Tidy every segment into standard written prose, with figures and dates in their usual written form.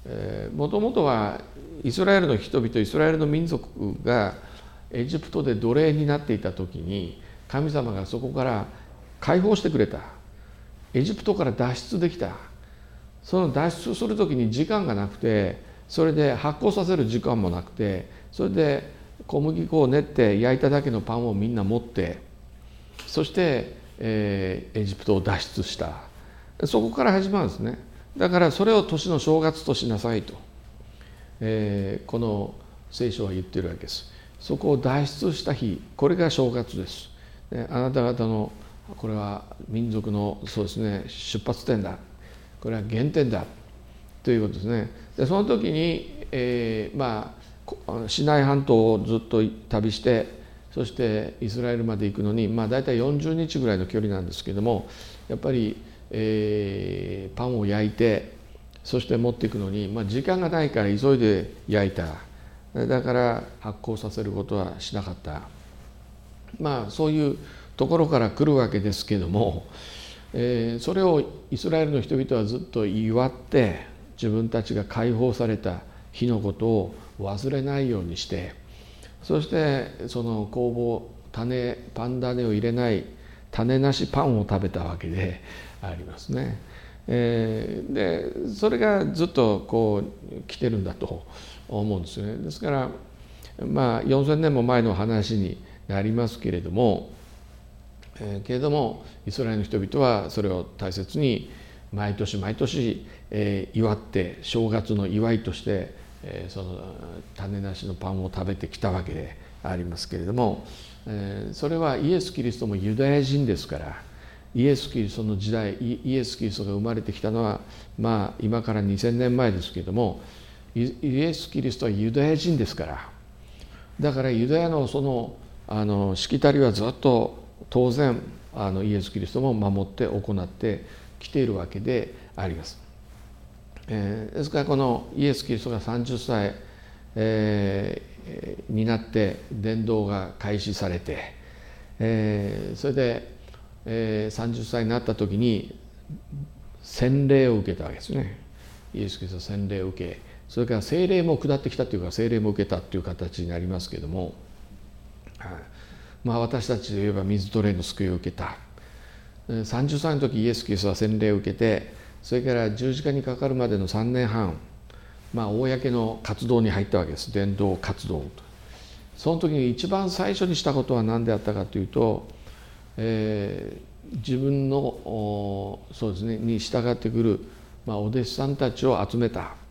もともとはイスラエルの人々、イスラエルの民族がエジプトで奴隷になっていた時に、神様がそこから解放してくれた。エジプトから脱出できた。その脱出する時に時間がなくて、それで発酵させる時間もなくて、それで小麦粉を練って焼いただけのパンをみんな持って、そして、エジプトを脱出した。そこから始まるんですね。だからそれを年の正月としなさいと、この聖書は言ってるわけです。そこを脱出した日、これが正月です。あなた方のこれは民族のそうですね、出発点だ、これは原点だということですね。でその時に、シナイ半島をずっと旅して、そしてイスラエルまで行くのに、大体40日ぐらいの距離なんですけども、やっぱり、パンを焼いて、そして持っていくのに、時間がないから急いで焼いた。だから発酵させることはしなかった。そういうところから来るわけですけども、それをイスラエルの人々はずっと祝って、自分たちが解放された日のことを忘れないようにして、そしてその工房パン種を入れない種なしパンを食べたわけでありますね。でそれがずっとこう来てるんだと思うんですよね。ですから4000年も前の話になりますけれども、イスラエルの人々はそれを大切に毎年毎年祝って、正月の祝いとしてその種なしのパンを食べてきたわけでありますけれども、それはイエス・キリストもユダヤ人ですから、イエス・キリストの時代、イエス・キリストが生まれてきたのは今から2000年前ですけれども、イエス・キリストはユダヤ人ですから、だからユダヤのそのしきたりはずっと当然イエス・キリストも守って行ってきているわけであります。ですからこのイエス・キリストが30歳、になって伝道が開始されて、それで、30歳になった時に洗礼を受けたわけですね。イエス・キリストは洗礼を受け、それから聖霊も下ってきたというか、聖霊も受けたという形になりますけれども、私たちで言えば水と霊の救いを受けた。30歳の時イエス・キリストは洗礼を受けて、それから十字架にかかるまでの3年半、公の活動に入ったわけです。伝道活動と。その時に一番最初にしたことは何であったかというと、自分のそうですねに従ってくる、お弟子さんたちを集めた。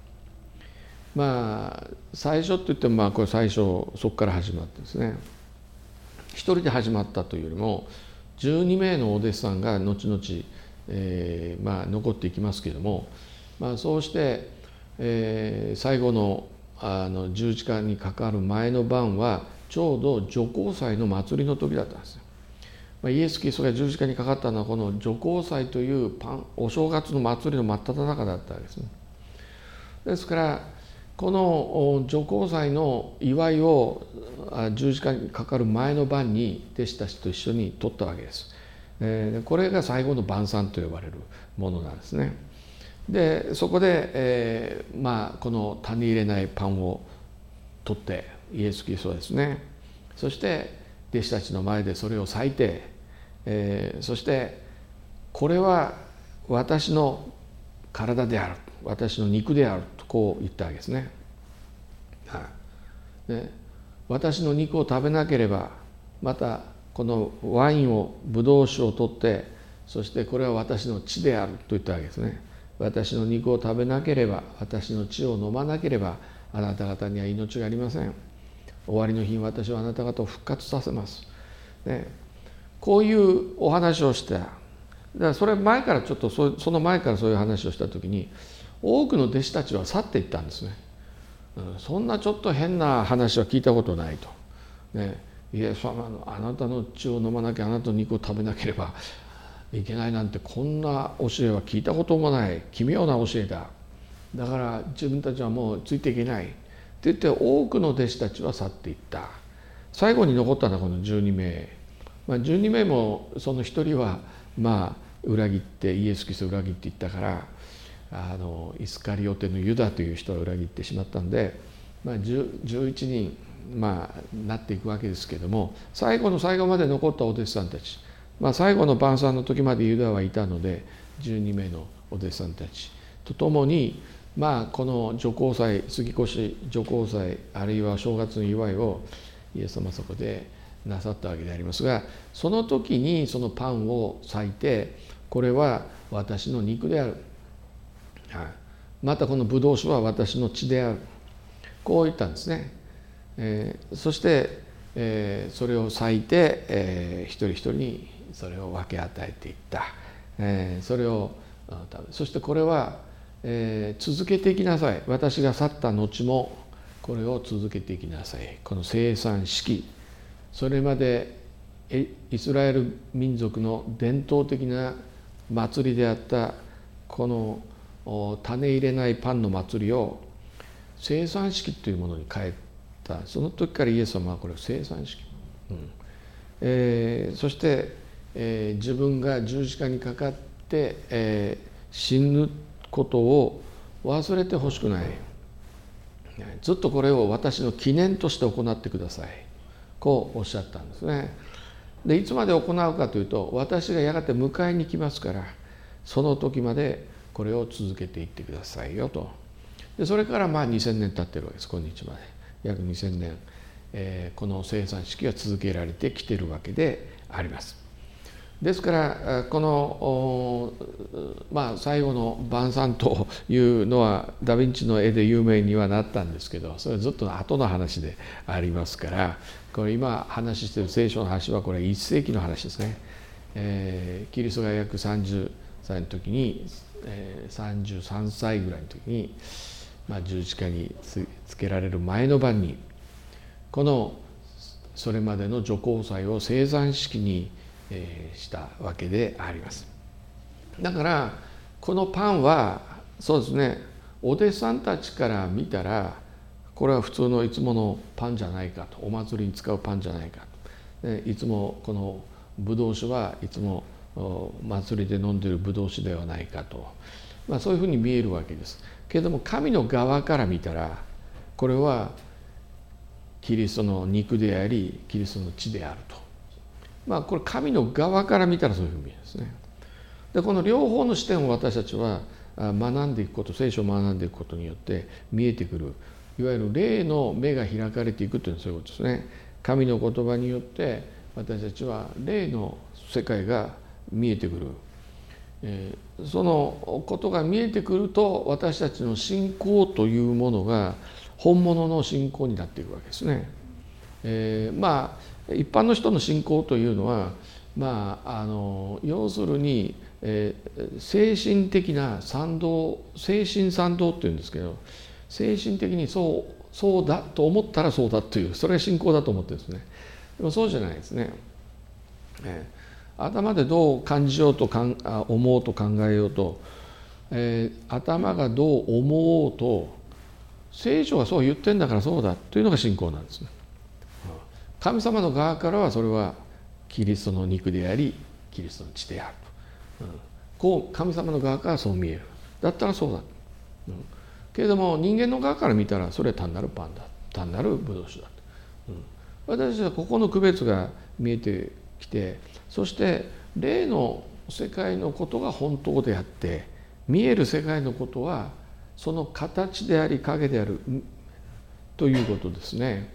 最初といってもこれ最初そこから始まってですね、一人で始まったというよりも12名のお弟子さんが後々、残っていきますけれども、そうして、最後の十字架にかかる前の晩はちょうど除光祭の祭りの時だったんですよ。イエス・キリストが十字架にかかったのはこの除光祭というお正月の祭りの真っ只中だったわけですね。ですからこの除光祭の祝いを十字架にかかる前の晩に弟子たちと一緒に取ったわけです。これが最後の晩餐と呼ばれるものなんですね。でそこで、この種入れないパンを取ってイエス・キリストはですね、そして弟子たちの前でそれを裂いて、そしてこれは私の体である、私の肉であるとこう言ったわけですね。で私の肉を食べなければ、またこのワインをブドウ酒を取って、そしてこれは私の血であると言ったわけですね。私の肉を食べなければ、私の血を飲まなければ、あなた方には命がありません。終わりの日に私はあなた方を復活させます。こういうお話をした。だからそれ前からちょっとその前からそういう話をした時に、多くの弟子たちは去っていったんですね。そんなちょっと変な話は聞いたことないと。イエス様のあなたの血を飲まなきゃ、あなたの肉を食べなければいけないなんて、こんな教えは聞いたこともない、奇妙な教えだ。だから自分たちはもうついていけないって言って、多くの弟子たちは去っていった。最後に残ったのはこの12名。12名もその一人は裏切って、イエス・キリストを裏切っていったから、 イスカリオテのユダという人は裏切ってしまったんで、11人なっていくわけですけれども、最後の最後まで残ったお弟子さんたち、最後の晩餐の時までユダはいたので12名のお弟子さんたちとともに、この除光祭、杉越除光祭あるいは正月の祝いをイエス様そこでなさったわけでありますが、その時にそのパンを裂いて、これは私の肉である、またこのブドウ酒は私の血である、こう言ったんですね。そして、それを裂いて、一人一人にそれを分け与えていった。それを食べ、そしてこれは、続けていきなさい、私が去った後もこれを続けていきなさい。この生産式、それまでイスラエル民族の伝統的な祭りであったこの種入れないパンの祭りを生産式というものに変えた。その時からイエス様はこれを生産式、そして、自分が十字架にかかって、死ぬことを忘れてほしくない、ずっとこれを私の記念として行ってください、こうおっしゃったんですね。でいつまで行うかというと、私がやがて迎えに来ますから、その時までこれを続けていってくださいよと。でそれから2000年経ってるわけです。今日まで約2000年、この生産式は続けられてきているわけであります。ですからこの、最後の晩餐というのはダ・ヴィンチの絵で有名にはなったんですけど、それはずっと後の話でありますから、これ今話している聖書の話はこれ1世紀の話ですね。キリストが約30歳の時に、33歳ぐらいの時に、十字架につけられる前の晩に、このそれまでの除光祭を生産式にしたわけであります。だからこのパンはそうですね、お弟子さんたちから見たらこれは普通のいつものパンじゃないかと、お祭りに使うパンじゃないかと、いつもこのブドウ酒はいつも祭りで飲んでいるブドウ酒ではないかと、そういうふうに見えるわけです。けれども神の側から見たらこれはキリストの肉でありキリストの血であると、これ神の側から見たらそういうふうに見えるんですね。でこの両方の視点を私たちは学んでいくこと、聖書を学んでいくことによって見えてくる、いわゆる霊の目が開かれていくというのはそういうことですね。神の言葉によって私たちは霊の世界が見えてくる、そのことが見えてくると私たちの信仰というものが本物の信仰になっていくわけですね。一般の人の信仰というのは、要するに、精神的な賛同、精神賛同っていうんですけど、精神的にそうだと思ったらそうだという、それが信仰だと思ってるんですね。でもそうじゃないですね。頭でどう感じようと思うと考えようと、頭がどう思おうと聖書がそう言ってんだからそうだというのが信仰なんですね。神様の側からはそれはキリストの肉でありキリストの血であると、こう神様の側からそう見える。だったらそうだ、けれども人間の側から見たらそれは単なるパンだ、単なるブドウ酒だと、私たちはここの区別が見えてきて、そして霊の世界のことが本当であって見える世界のことはその形であり影であるということですね。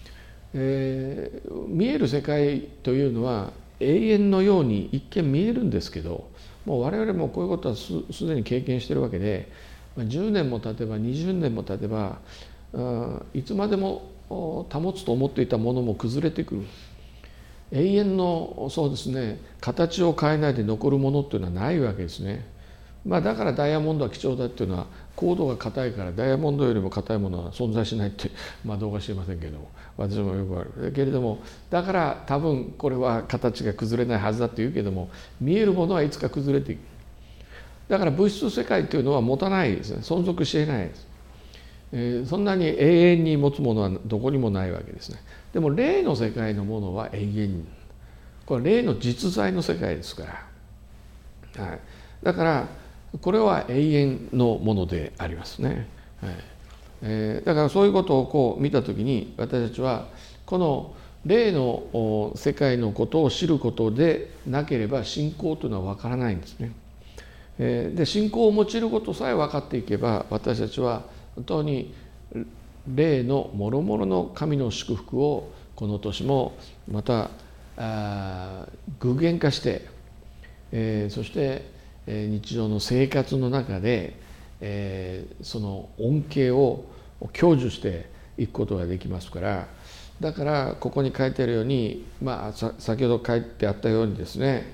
見える世界というのは永遠のように一見見えるんですけど、もう我々もこういうことはすでに経験しているわけで、10年も経てば20年も経てばいつまでも保つと思っていたものも崩れてくる。永遠のそうですね、形を変えないで残るものっていうのはないわけですね。だからダイヤモンドは貴重だっていうのは、硬度が硬いからダイヤモンドよりも硬いものは存在しないってどうか知りませんけども、私もよくあるけれども、だから多分これは形が崩れないはずだって言うけども、見えるものはいつか崩れていく。だから物質世界というのは持たないですね、存続し得ないです。そんなに永遠に持つものはどこにもないわけですね。でも霊の世界のものは永遠に、これは霊の実在の世界ですから、だからこれは永遠のものでありますね。だからそういうことをこう見たときに、私たちはこの霊の世界のことを知ることでなければ信仰というのは分からないんですね。で信仰を用いることさえ分かっていけば、私たちは本当に霊のもろもろの神の祝福をこの年もまた具現化して、そして日常の生活の中でその恩恵を享受していくことができますから、だからここに書いてあるように、先ほど書いてあったようにですね、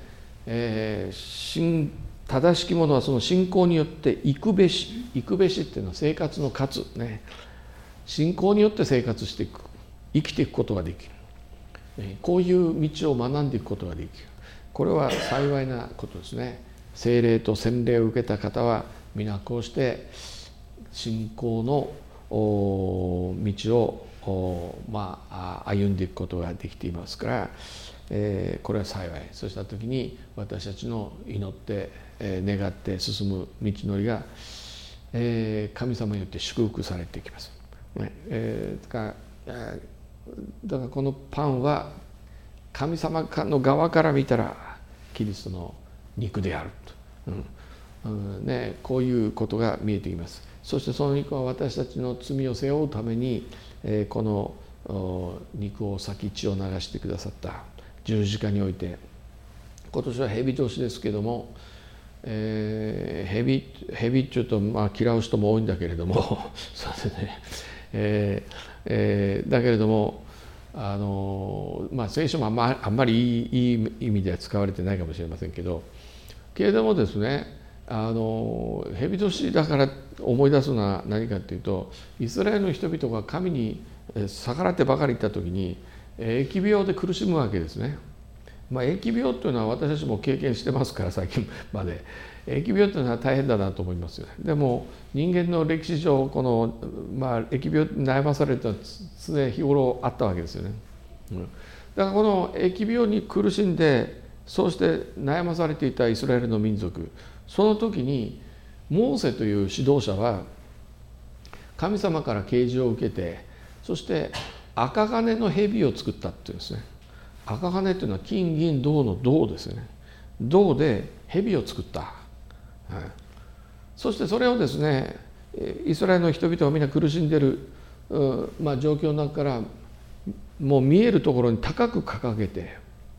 正しきものはその信仰によって生くべしっていうのは生活の活ね、信仰によって生活していく、生きていくことができる、こういう道を学んでいくことができる。これは幸いなことですね。聖霊と洗礼を受けた方は皆こうして信仰の道を歩んでいくことができていますから、これは幸い。そうした時に私たちの祈って願って進む道のりが神様によって祝福されていきます。だからこのパンは神様の側から見たらキリストの肉であると、こういうことが見えてきます。そしてその肉は私たちの罪を背負うためにこの肉を裂き血を流してくださった十字架において、今年は蛇年ですけども、蛇っていうと嫌う人も多いんだけれどもそうですね、だけれども聖書もあんまりいい意味では使われてないかもしれませんけど、ですね、蛇年だから思い出すのは何かというと、イスラエルの人々が神に逆らってばかりいった時に疫病で苦しむわけですね。疫病というのは私たちも経験してますから、最近まで疫病というのは大変だなと思いますよね。でも人間の歴史上この、疫病に悩まされるとは常日頃あったわけですよね。だからこの疫病に苦しんでそうして悩まされていたイスラエルの民族、その時にモーセという指導者は神様から啓示を受けて、そして赤金の蛇を作ったっていうんですね。赤金というのは金銀銅の銅ですよね。銅で蛇を作った、そしてそれをですね、イスラエルの人々はみんな苦しんでいる、状況の中からもう見えるところに高く掲げて、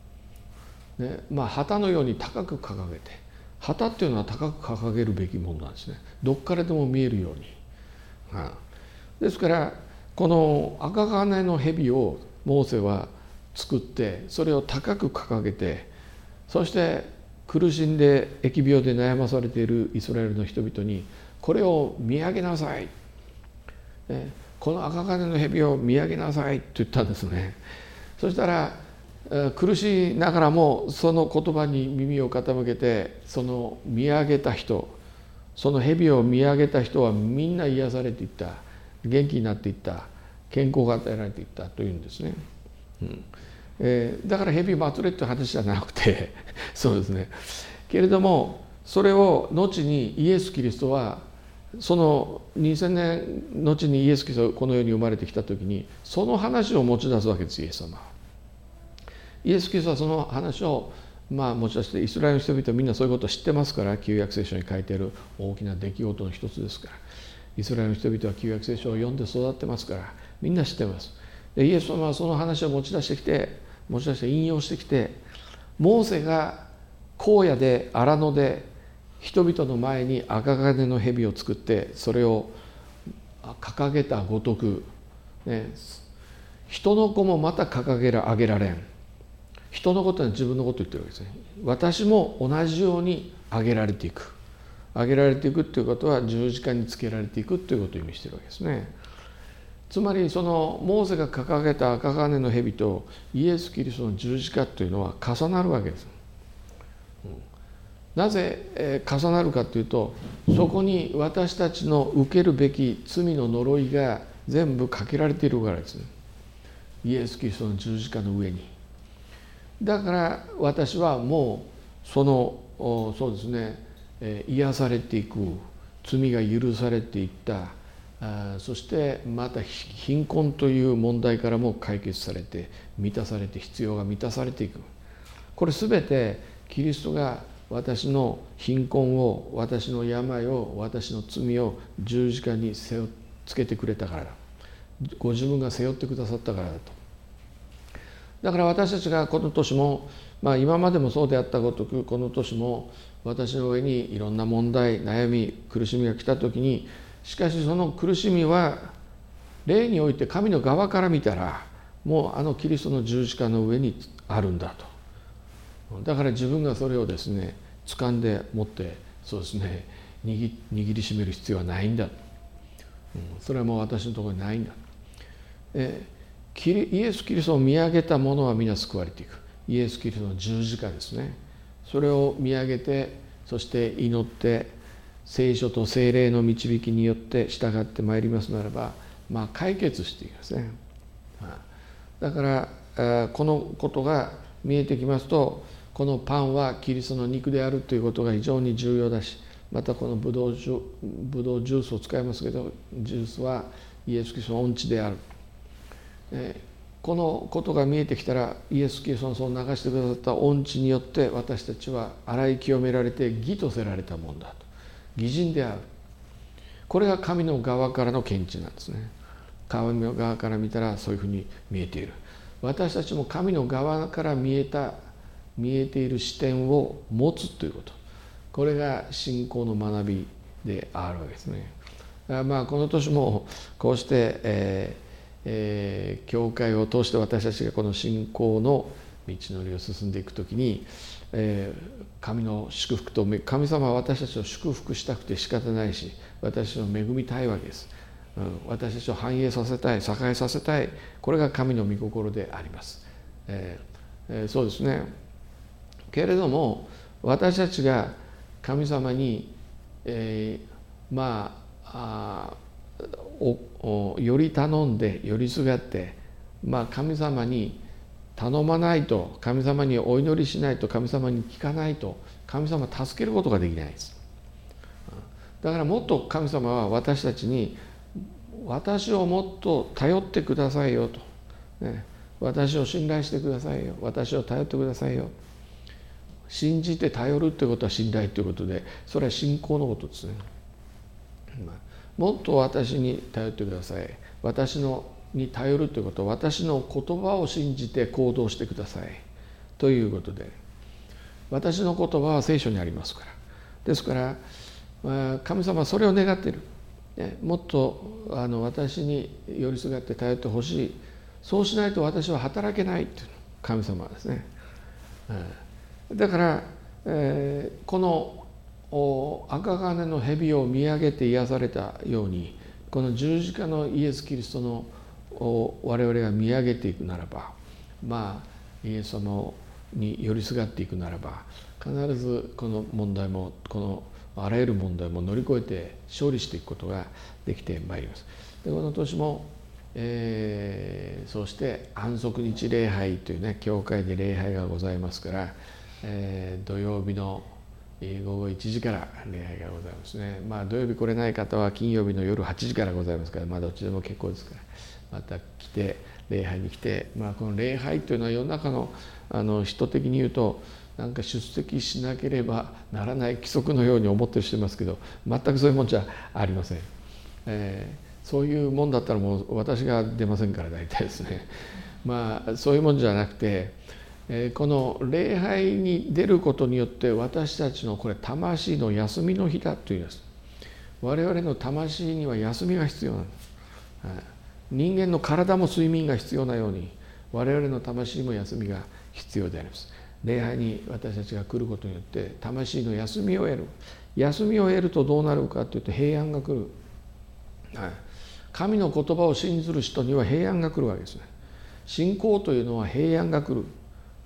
旗のように高く掲げて、旗っていうのは高く掲げるべきものなんですね。どっからでも見えるように、ですからこの赤金の蛇をモーセは作って、それを高く掲げて、そして苦しんで疫病で悩まされているイスラエルの人々にこれを見上げなさい、この赤金の蛇を見上げなさいと言ったんですね。そしたら苦しいながらもその言葉に耳を傾けて、その見上げた人、その蛇を見上げた人はみんな癒されていった、元気になっていった、健康が与えられていったというんですね。だから蛇祭れって話じゃなくてそうですね、けれどもそれを後にイエス・キリストはその2000年後にイエス・キリストがこの世に生まれてきた時にその話を持ち出すわけです。イエス様は、イエス・キリストはその話を持ち出して、イスラエルの人々はみんなそういうことを知ってますから、旧約聖書に書いている大きな出来事の一つですから、イスラエルの人々は旧約聖書を読んで育ってますからみんな知ってます。でイエス様はその話を持ち出して引用してきて、モーセが荒野で荒野で人々の前に赤金の蛇を作ってそれを掲げたごとく、人の子もまた掲げ上げられん。人のことは自分のことを言ってるわけですね。私も同じように上げられていくということは十字架につけられていくということを意味しているわけですね。つまりそのモーセが掲げた赤金の蛇とイエス・キリストの十字架というのは重なるわけです。なぜ重なるかというと、そこに私たちの受けるべき罪の呪いが全部かけられているからですね。イエス・キリストの十字架の上に。だから私はもうそうですね、 癒されていく、罪が許されていった、そしてまた貧困という問題からも解決されて満たされて、必要が満たされていく。これ全てキリストが私の貧困を、私の病を、私の罪を十字架につけてくれたからだ。ご自分が背負ってくださったからだと。だから私たちがこの年も、今までもそうであったごとく、この年も私の上にいろんな問題、悩み、苦しみが来た時に、しかしその苦しみは霊において神の側から見たらもうキリストの十字架の上にあるんだと。だから自分がそれをですね掴んで持って、そうですね、握りしめる必要はないんだ、それはもう私のところにないんだ。イエス・キリストを見上げた者は皆救われていく。イエス・キリストの十字架ですね。それを見上げて、そして祈って、聖書と聖霊の導きによって従ってまいりますならば、解決していきますね。だからこのことが見えてきますと、このパンはキリストの肉であるということが非常に重要だし、またこのブドウジュースを使いますけど、ジュースはイエス・キリストの御血である。このことが見えてきたら、イエス・キリストのその流してくださった御血によって私たちは洗い清められて義とせられたものだと。義人である。これが神の側からの見地なんですね。神の側から見たらそういうふうに見えている。私たちも神の側から見えている視点を持つということ、これが信仰の学びであるわけですね。この年もこうして、教会を通して私たちがこの信仰の道のりを進んでいくときに、神の祝福と、神様は私たちを祝福したくて仕方ないし、私たちを恵みたいわけです。私たちを繁栄させたい、栄えさせたい、これが神の御心であります。そうですね。けれども私たちが神様に、より頼んで、よりすがって、神様に頼まないと、神様にお祈りしないと、神様に聞かないと、神様を助けることができないです。だからもっと神様は私たちに、私をもっと頼ってくださいよと、私を信頼してくださいよ、私を頼ってくださいよ。信じて頼るということは信頼ということで、それは信仰のことですね。もっと私に頼ってください。私に頼るということは、私の言葉を信じて行動してくださいということで、私の言葉は聖書にありますから。ですから神様はそれを願っている。もっと私に寄りすがって頼ってほしい。そうしないと私は働けないという神様ですね。だから、この赤金の蛇を見上げて癒されたように、この十字架のイエス・キリストの我々が見上げていくならば、イエス様に寄りすがっていくならば、必ずこの問題も、このあらゆる問題も乗り越えて勝利していくことができてまいります。でこの年も、そうして安息日礼拝というね、教会で礼拝がございますから、土曜日の午後1時から礼拝がございますね。土曜日来れない方は金曜日の夜8時からございますから、どっちでも結構ですから、また来て礼拝に来て、この礼拝というのは世の中の人的に言うとなんか出席しなければならない規則のように思ってる人いますけど、全くそういうもんじゃありません。そういうもんだったらもう私が出ませんから、大体ですね。そういうもんじゃなくて、この礼拝に出ることによって私たちのこれ魂の休みの日だというんです。我々の魂には休みが必要なんです。人間の体も睡眠が必要なように、我々の魂にも休みが必要であります。礼拝に私たちが来ることによって魂の休みを得る。休みを得るとどうなるかというと、平安が来る。神の言葉を信ずる人には平安が来るわけですね。信仰というのは平安が来る、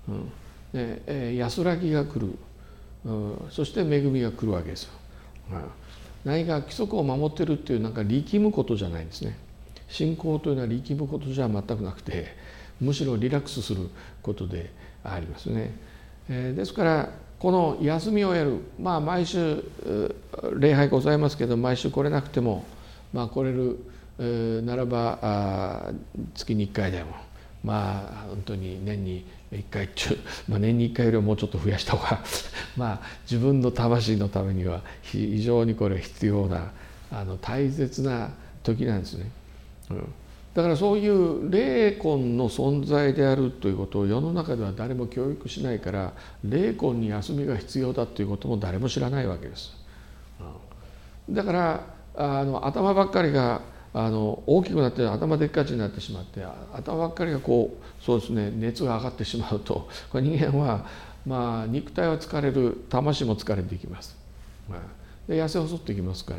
安らぎが来る、そして恵みが来るわけですよ。何か規則を守っているっていう力むことじゃないんですね。信仰というのは力むことじゃ全くなくて、むしろリラックスすることでありますね。ですからこの休みを得る、毎週礼拝ございますけど、毎週来れなくても、来れるならば月に1回でも、本当に年に1回中、年に1回よりももうちょっと増やした方が自分の魂のためには非常にこれ必要な大切な時なんですね。だからそういう霊魂の存在であるということを世の中では誰も教育しないから、霊魂に休みが必要だということも誰も知らないわけです。だから頭ばっかりが大きくなって頭でっかちになってしまって、頭ばっかりがそうですね、熱が上がってしまうと、これ人間は肉体は疲れる、魂も疲れていきます。で痩せ細っていきますから、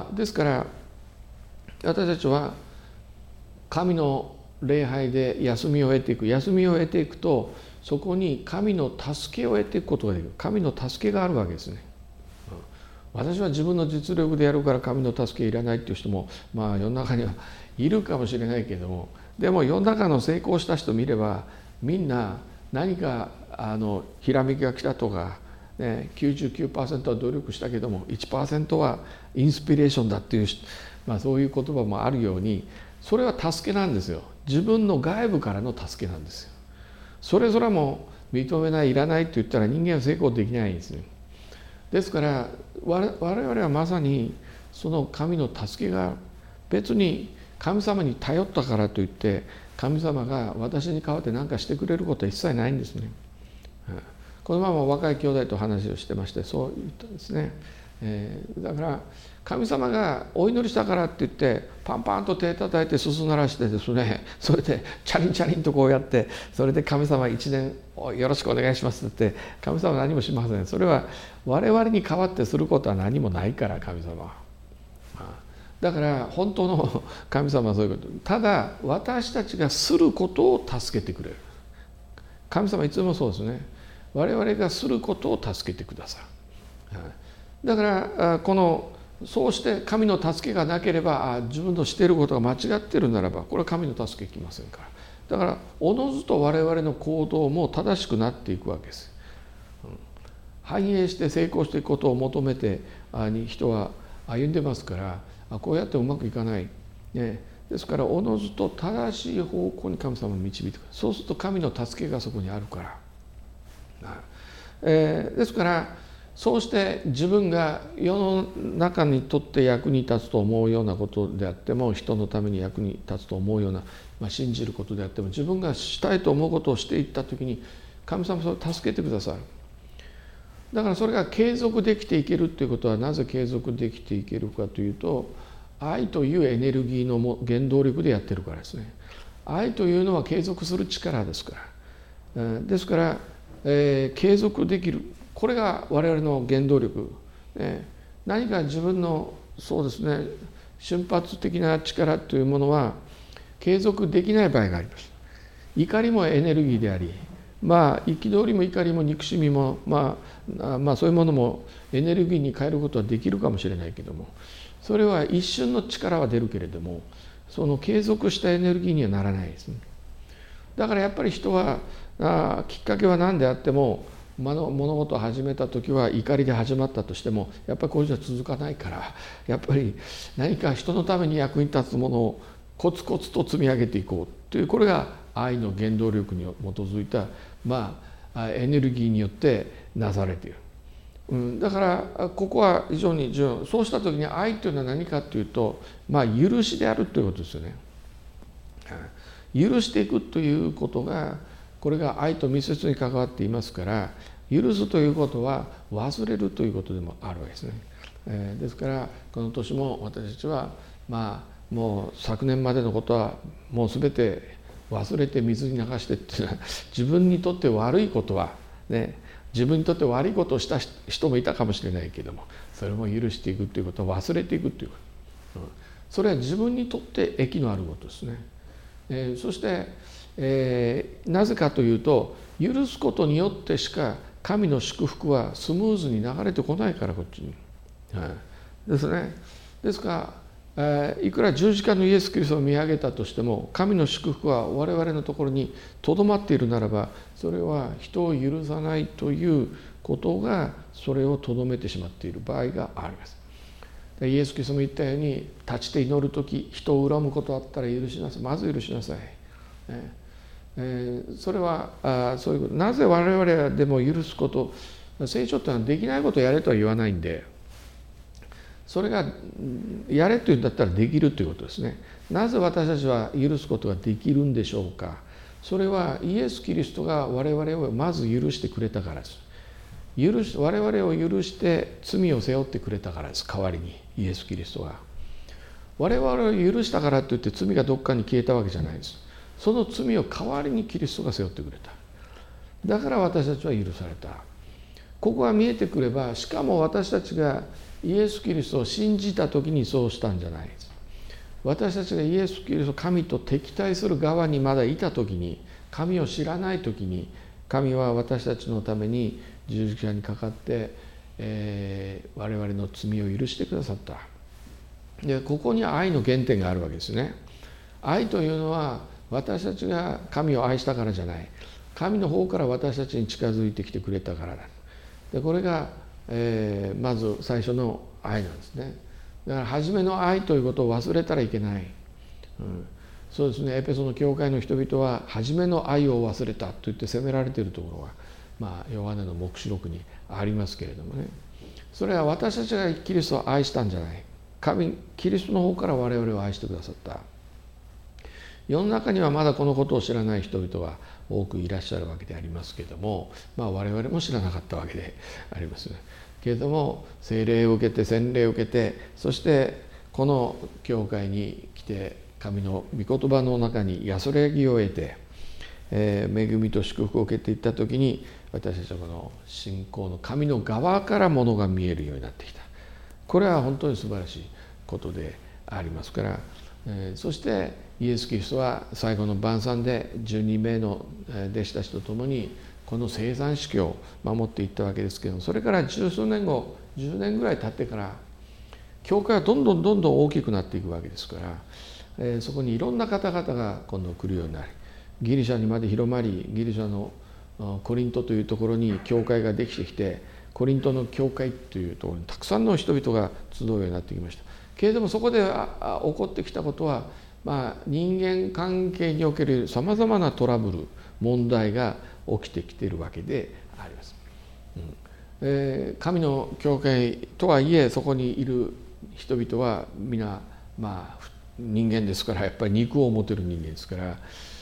ですから私たちは神の礼拝で休みを得ていく。休みを得ていくと、そこに神の助けを得ていくことができる。神の助けがあるわけですね。私は自分の実力でやるから神の助けいらないっていう人も世の中にはいるかもしれないけれども、でも世の中の成功した人見れば、みんな何かひらめきが来たとか、99% は努力したけども 1% はインスピレーションだっていう、そういう言葉もあるように、それは助けなんですよ。自分の外部からの助けなんですよ。それぞれも認めない、いらないと言ったら人間は成功できないんですね。ですから我々はまさにその神の助けが、別に神様に頼ったからといって神様が私に代わって何かしてくれることは一切ないんですね。このまま若い兄弟と話をしてまして、そう言ったんですね。だから神様がお祈りしたからって言ってパンパンと手叩いてすすならしてですね、それでチャリンチャリンとこうやって、それで神様一年よろしくお願いしますって言って神様は何もしません。それは我々に代わってすることは何もないから、神様は。だから本当の神様はそういうこと。ただ私たちがすることを助けてくれる。神様いつもそうですね。我々がすることを助けてくださる。だからそうして神の助けがなければ、自分のしていることが間違っているならば、これは神の助けきませんから。だからおのずと我々の行動も正しくなっていくわけです。繁栄して成功していくことを求めて人は歩んでますから、こうやってうまくいかない、ですからおのずと正しい方向に神様に導いてくる。そうすると神の助けがそこにあるから、ですからそうして自分が世の中にとって役に立つと思うようなことであっても、人のために役に立つと思うような、信じることであっても、自分がしたいと思うことをしていった時に神様それを助けてくださる。だからそれが継続できていけるということは、なぜ継続できていけるかというと、愛というエネルギーの原動力でやってるからですね。愛というのは継続する力ですから。ですから、継続できる、これが我々の原動力。何か自分のそうですね、瞬発的な力というものは継続できない場合があります。怒りもエネルギーであり、憤りも怒りも憎しみも、そういうものもエネルギーに変えることはできるかもしれないけども、それは一瞬の力は出るけれども、その継続したエネルギーにはならないですね。だからやっぱり人はきっかけは何であっても、物事を始めた時は怒りで始まったとしても、やっぱりこれじゃ続かないから、やっぱり何か人のために役に立つものをコツコツと積み上げていこうという、これが愛の原動力に基づいた、エネルギーによってなされている。だからここは非常に重要。そうした時に愛というのは何かというと、許しであるということですよね。許していくということが、これが愛と密接に関わっていますから、許すということは忘れるということでもあるわけですね。ですからこの年も私たちはもう昨年までのことはもう全て忘れて水に流してっていうのは、自分にとって悪いことは自分にとって悪いことをした人もいたかもしれないけども、それも許していくということを忘れていくということ、それは自分にとって益のあることですね。そしてなぜかというと、許すことによってしか神の祝福はスムーズに流れてこないから、こっちに。ですね。ですからいくら十字架のイエス・キリストを見上げたとしても、神の祝福は我々のところにとどまっているならば、それは人を許さないということがそれをとどめてしまっている場合があります。イエス・キリストも言ったように、立ちて祈るとき、人を恨むことあったら許しなさい。まず許しなさい。それはそういうこと。なぜ我々でも許すこと、聖書というのはできないことをやれとは言わないんで、それがやれというんだったらできるということですね。なぜ私たちは許すことができるんでしょうか。それはイエス・キリストが我々をまず許してくれたからです。我々を許して罪を背負ってくれたからです。代わりにイエス・キリストが我々を許したからといって罪がどっかに消えたわけじゃないです。その罪を代わりにキリストが背負ってくれた。だから私たちは許された。ここが見えてくれば、しかも私たちがイエス・キリストを信じた時にそうしたんじゃないです。私たちがイエス・キリスト、神と敵対する側にまだいた時に、神を知らない時に、神は私たちのために十字架にかかって、我々の罪を許してくださった。でここに愛の原点があるわけですね。愛というのは私たちが神を愛したからじゃない。神の方から私たちに近づいてきてくれたからだ。でこれが、まず最初の愛なんですね。だから初めの愛ということを忘れたらいけない。そうですね。エペソの教会の人々は初めの愛を忘れたと言って責められているところが、ヨハネの黙示録にありますけれどもね。それは私たちがキリストを愛したんじゃない。キリストの方から我々を愛してくださった。世の中にはまだこのことを知らない人々が多くいらっしゃるわけでありますけれども、我々も知らなかったわけでありますね。けれども聖霊を受けて洗礼を受けて、そしてこの教会に来て神の御言葉の中に安らぎを得て、恵みと祝福を受けていった時に、私たちはこの信仰の神の側からものが見えるようになってきた。これは本当に素晴らしいことでありますから、そしてイエス・キリストは最後の晩餐で12名の弟子たちと共にこの聖餐式を守っていったわけですけども、それから十数年後、10年ぐらい経ってから教会はどんどん大きくなっていくわけですから、そこにいろんな方々が今度来るようになり、ギリシャにまで広まり、ギリシャのコリントというところに教会ができてきて、コリントの教会というところにたくさんの人々が集うようになってきました。けれどもそこで起こってきたことは、人間関係におけるさまざまなトラブル、問題が起きてきているわけであります。神の教会とはいえ、そこにいる人々は皆人間ですから、やっぱり肉を持てる人間ですから、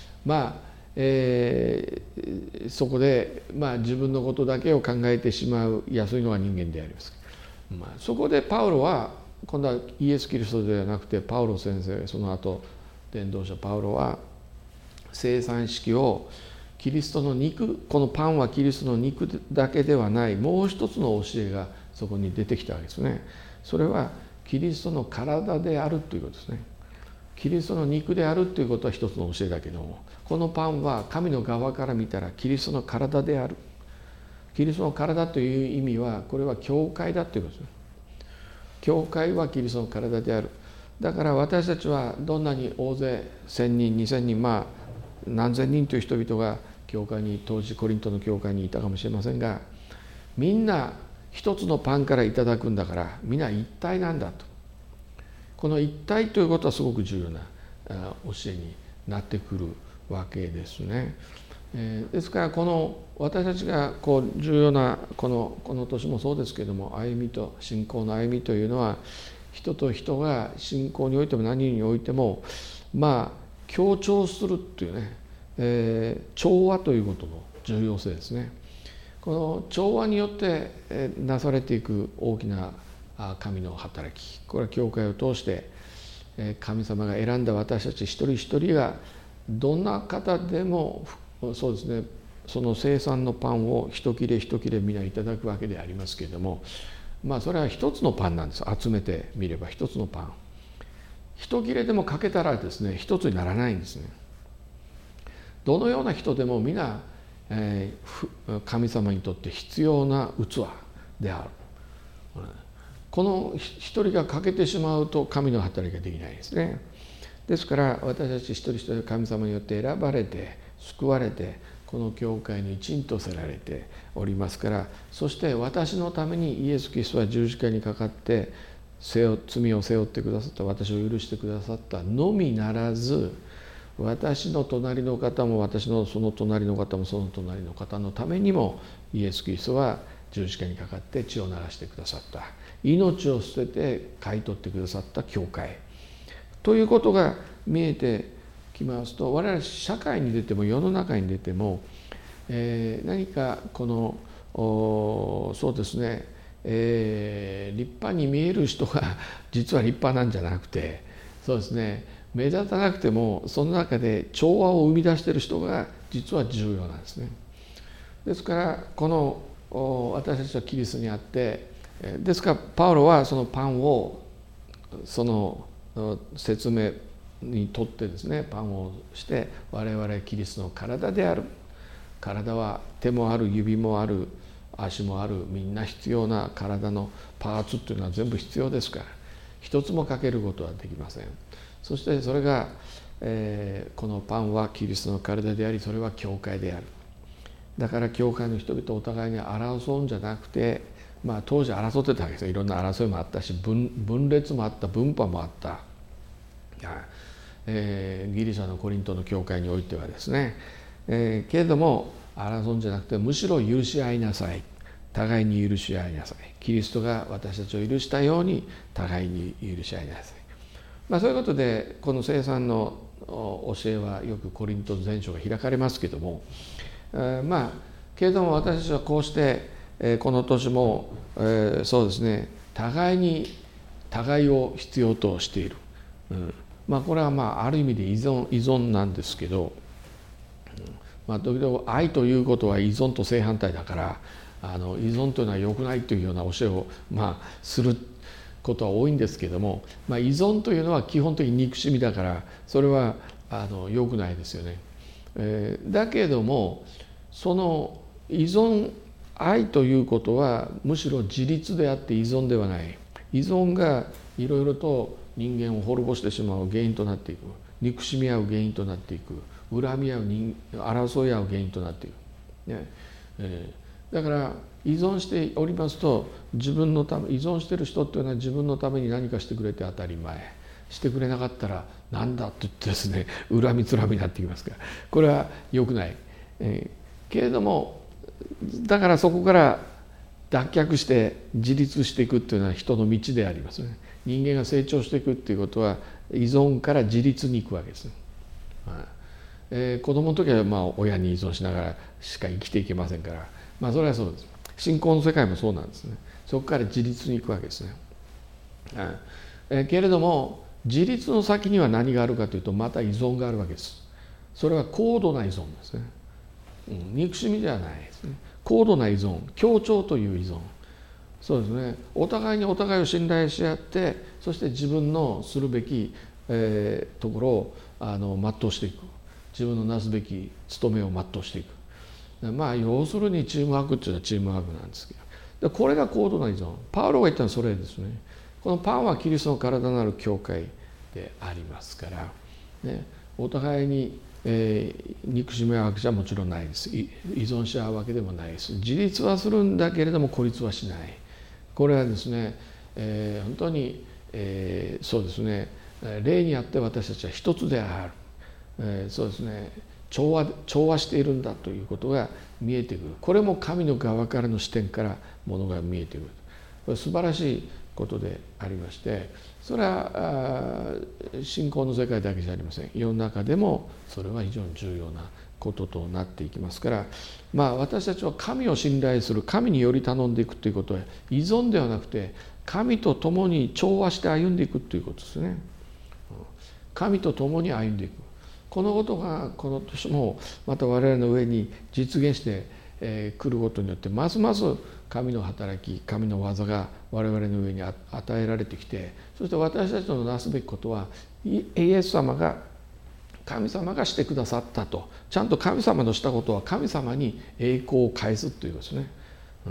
そこで自分のことだけを考えてしまう安いのが人間であります。そこでパウロは今度はイエス・キリストではなくて、パウロ先生、その後伝道者パウロは聖餐式をキリストの肉、このパンはキリストの肉だけではない、もう一つの教えがそこに出てきたわけですね。それはキリストの体であるということですね。キリストの肉であるということは一つの教えだけども、このパンは神の側から見たらキリストの体である。キリストの体という意味は、これは教会だということですね。教会はキリストの体である。だから私たちはどんなに大勢1000人2000人何千人という人々が教会に、当時コリントの教会にいたかもしれませんが、みんな一つのパンからいただくんだから、みんな一体なんだと。この一体ということはすごく重要な教えになってくるわけですね。ですからこの私たちが重要なこの年もそうですけれども、歩みと信仰の歩みというのは、人と人が信仰においても何においても協調するっていうね、調和ということの重要性ですね。この調和によってなされていく大きな神の働き、これは教会を通して神様が選んだ私たち一人一人がどんな方でもそうですね、その聖餐のパンを一切れ一切れ皆いただくわけでありますけれども、それは一つのパンなんです。集めてみれば一つのパン、一切れでもかけたらですね、一つにならないんですね。どのような人でも皆、神様にとって必要な器である。 この一人が欠けてしまうと神の働きができないですね。ですから私たち一人一人神様によって選ばれて救われてこの教会の一員とせられておりますから、そして私のためにイエス・キリストは十字架にかかって罪を背負ってくださった、私を許してくださったのみならず、私の隣の方も私のその隣の方もその隣の方のためにもイエス・キリストは十字架にかかって血を流してくださった、命を捨てて買い取ってくださった教会ということが見えてきますと、我々社会に出ても世の中に出ても、何かこのそうですね、立派に見える人が実は立派なんじゃなくて、そうですね、目立たなくてもその中で調和を生み出している人が実は重要なんですね。ですからこの私たちはキリストにあって、ですからパウロはそのパンをその説明にとってですね、パンをして我々キリストの体である、体は手もある指もある足もある、みんな必要な体のパーツっていうのは全部必要ですから、一つも欠けることはできません。そしてそれが、このパンはキリストの体であり、それは教会である。だから教会の人々お互いに争うんじゃなくて、当時争ってたわけですよ。いろんな争いもあったし、分裂もあった、分派もあった。ギリシャのコリントの教会においてはですね、けれども争うんじゃなくて、むしろ許し合いなさい、互いに許し合いなさい、キリストが私たちを許したように互いに許し合いなさい。そういうことでこの聖餐の教えはよくコリント全書が開かれますけれども、けれども私たちはこうしてこの年もそうですね、互いを必要としている。これはある意味で依存なんですけど、時々愛ということは依存と正反対だから、依存というのは良くないというような教えをすることは多いんですけども、依存というのは基本的に憎しみだから、それは良くないですよね。だけどもその依存、愛ということはむしろ自立であって依存ではない。依存がいろいろと人間を滅ぼしてしまう原因となっていく、憎しみ合う原因となっていく、恨み合う争い合う原因となっていく、ね。だから依存しておりますと、自分のため、依存している人っていうのは自分のために何かしてくれて当たり前、してくれなかったらなんだって言ってですね、恨みつらみになってきますから、これは良くない。けれどもだからそこから脱却して自立していくっていうのは人の道でありますね。人間が成長していくっていうことは依存から自立に行くわけです。子供の時は親に依存しながらしか生きていけませんから、それはそうです。信仰の世界もそうなんですね。そこから自立に行くわけですね。けれども自立の先には何があるかというと、また依存があるわけです。それは高度な依存ですね。憎しみではないですね。高度な依存、協調という依存。そうですね。お互いにお互いを信頼し合って、そして自分のするべき、ところを全うしていく。自分のなすべき務めを全うしていく。要するにチームワークっていうのはチームワークなんですけど、これが高度な依存。パウロが言ったのはそれですね。このパンはキリストの体なる教会でありますから、ね、お互いに憎しみ合うわけじゃもちろんないです。依存し合うわけでもないです。自立はするんだけれども孤立はしない。これはですね、本当に、そうですね、例にあって私たちは一つである、そうですね、調和しているんだということが見えてくる。これも神の側からの視点からものが見えてくる。これ素晴らしいことでありまして、それは信仰の世界だけじゃありません。世の中でもそれは非常に重要なこととなっていきますから、私たちは神を信頼する、神により頼んでいくということは依存ではなくて、神と共に調和して歩んでいくということですね。神と共に歩んでいく、このことがこの年もまた我々の上に実現してくることによって、ますます神の働き、神の技が我々の上に与えられてきて、そして私たちのなすべきことはイエス様が、神様がしてくださったと、ちゃんと神様のしたことは神様に栄光を返すということですね。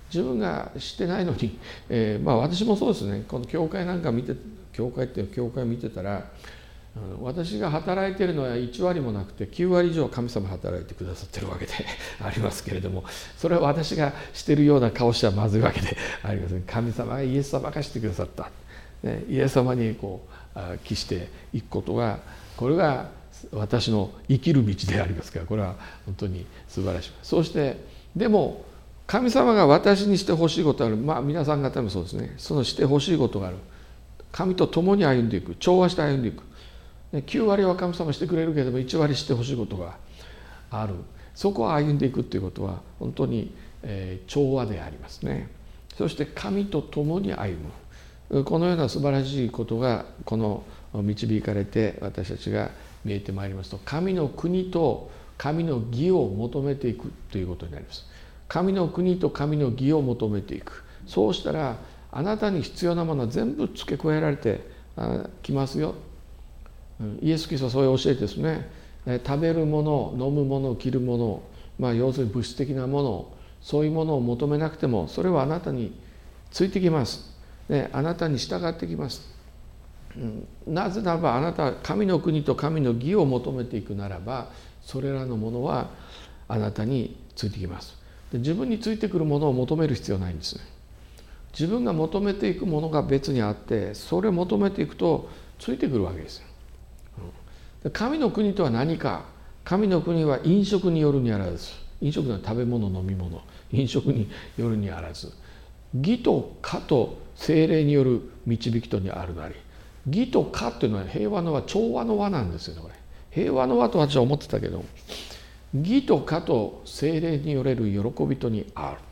自分がしてないのに、私もそうですね。この教会なんか見て見てたら、私が働いているのは1割もなくて9割以上神様働いてくださってるわけでありますけれども、それは私がしているような顔してはまずいわけでありません。神様はイエス様がしてくださった、イエス様に帰していくことが、これが私の生きる道でありますから、これは本当に素晴らしい。そうしてでも神様が私にしてほしいことがある。皆さん方もそうですね。そのしてほしいことがある。神と共に歩んでいく、調和して歩んでいく。9割は神様してくれるけれども1割してほしいことがある。そこを歩んでいくということは本当に調和でありますね。そして神と共に歩む、このような素晴らしいことがこの導かれて私たちが見えてまいりますと、神の国と神の義を求めていくということになります。神の国と神の義を求めていく。そうしたらあなたに必要なものは全部付け加えられてきますよ。イエス・キリストはそういう教えですね。食べるもの、飲むもの、着るもの、要するに物質的なもの、そういうものを求めなくてもそれはあなたについてきます。あなたに従ってきます。なぜならばあなたは神の国と神の義を求めていくならば、それらのものはあなたについてきます。で、自分についてくるものを求める必要ないんですね。自分が求めていくものが別にあって、それを求めていくとついてくるわけですよ。神の国とは何か。神の国は飲食によるにあらず、飲食の食べ物飲み物、飲食によるにあらず、義と化と聖霊による導きとにあるなり。義と化というのは平和の和、調和の和なんですよね。これ平和の和と私は思ってたけど、義と化と聖霊によれる喜びとにある。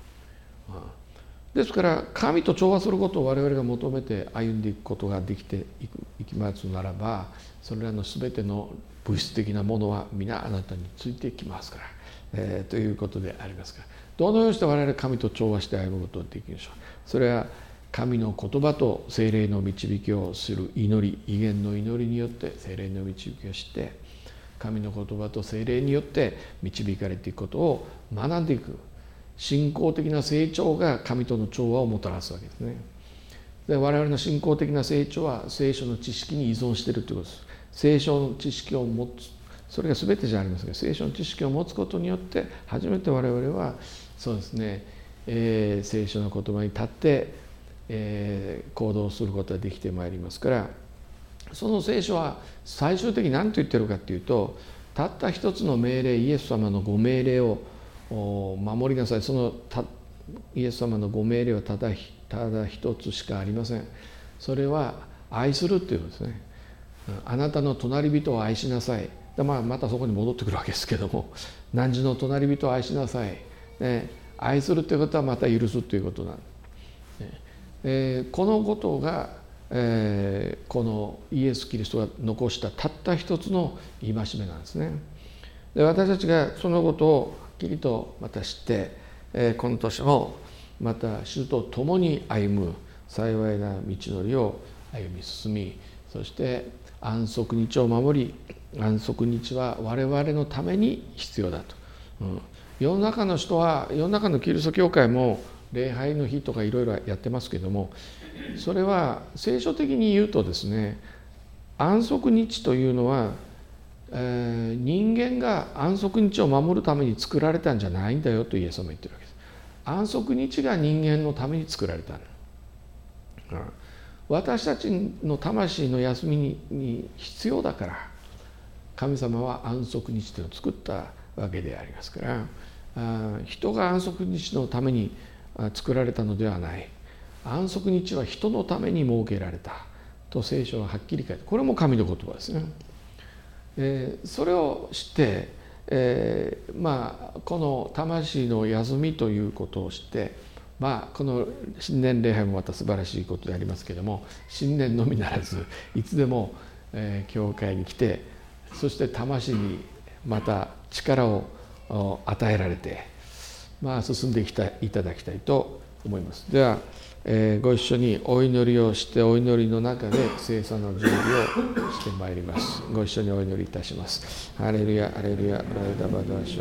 ですから神と調和することを我々が求めて歩んでいくことができていきますならば、それらの全ての物質的なものは皆あなたについてきますから、ということでありますから、どのようにして我々神と調和して歩むことができるでしょう。それは神の言葉と聖霊の導きをする祈り、異言の祈りによって聖霊の導きをして神の言葉と聖霊によって導かれていくことを学んでいく。信仰的な成長が神との調和をもたらすわけですね。で、我々の信仰的な成長は聖書の知識に依存しているということです。聖書の知識を持つ、それが全てじゃありませんが、聖書の知識を持つことによって初めて我々はそうですね、聖書の言葉に立って、行動することができてまいりますから、その聖書は最終的に何と言ってるかというと、たった一つの命令、イエス様のご命令を守りなさい。そのイエス様のご命令はただ一つしかありません。それは愛するということですね。あなたの隣人を愛しなさい。またそこに戻ってくるわけですけども、汝の隣人を愛しなさい。愛するということはまた許すということなんです。このことが、このイエス・キリストが残したたった一つの戒めなんですね。で、私たちがそのことをきりとまた知って、この年もまた主と共に歩む幸いな道のりを歩み進み、そして安息日を守り、安息日は我々のために必要だと。世の中の人は、世の中のキリスト教会も礼拝の日とかいろいろやってますけども、それは聖書的に言うとですね、安息日というのは人間が安息日を守るために作られたんじゃないんだよとイエス様は言ってるわけです。安息日が人間のために作られたの。私たちの魂の休みに必要だから神様は安息日というのを作ったわけでありますから、人が安息日のために作られたのではない。安息日は人のために設けられたと聖書ははっきり書いて、これも神の言葉ですね。それを知って、この魂の休みということを知って、この新年礼拝もまた素晴らしいことでありますけれども、新年のみならずいつでも、教会に来て、そして魂にまた力を与えられて、進んでいただきたいと思います。では、ご一緒にお祈りをして、お祈りの中で聖餐の準備をしてまいります。ご一緒にお祈りいたします。ハレルヤ、ハレルヤ、ライダバダシ